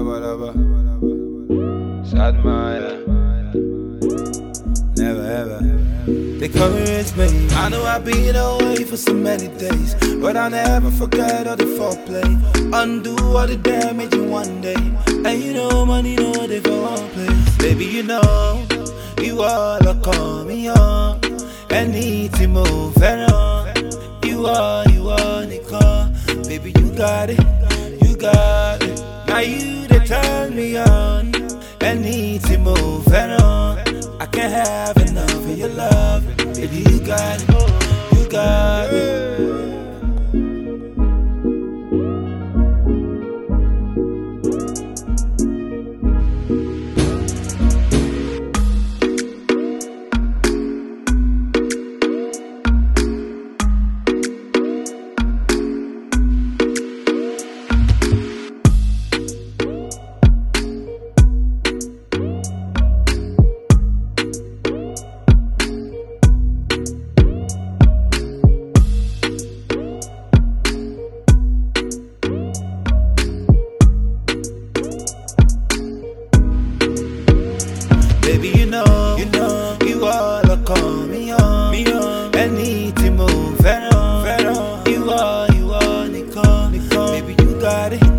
Sad Maya. Never ever. They call me rich, baby. I know I've been away for so many days, but I never forget all the foreplay. Undo all the damage in one day. And you know money know they for one place. Baby, you know you all are coming on and need to move around. You are Nicole. Baby, you got it. Now you they turn me on and need to move around. I can't have enough of your love. Baby, you got it. Baby, you know, you all are coming on and need to move around. You are Nicole. Baby, you got it.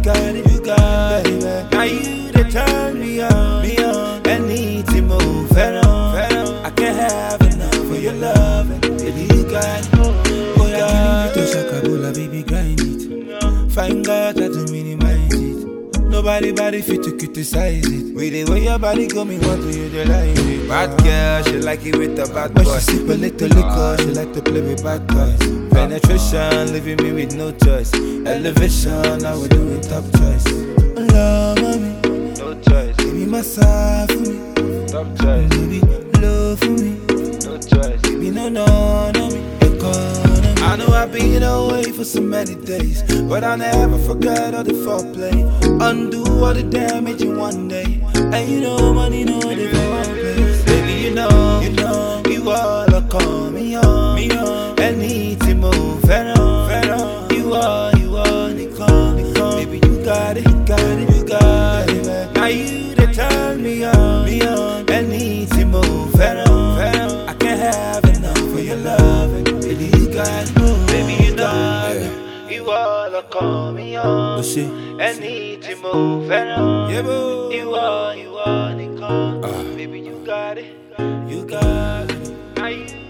Now you they turn me on and need to move around. I can't have enough of your love. Baby, you got it. Oh, yeah, give me to Shakabola, baby, grind it. Find God, try to minimize it. Nobody body fit to criticize it. With the way your body go, me want to utilize it. Bad girl, she like it with the bad boy. When she sip a little liquor, she like to play with bad boys. Penetration, leaving me with no choice. Elevation, I will do it top choice. Love, mommy, No choice. give me massage for me. Top choice. Baby, love for me. No choice. Baby, no me. I know I've been away for so many days, but I never forget all the foreplay. Undo all the damage in one day. And you know money know they for one place. Baby, you know you all are coming on and need to move around. You are Nicole. Baby, you got it. Now you they turn me on and need to move around. I can't have enough of your love. Baby, you got it. Baby, you know you all are coming on and need to move around. Yeah, boo. You are Nicole. Baby, you got it. You got it. Now you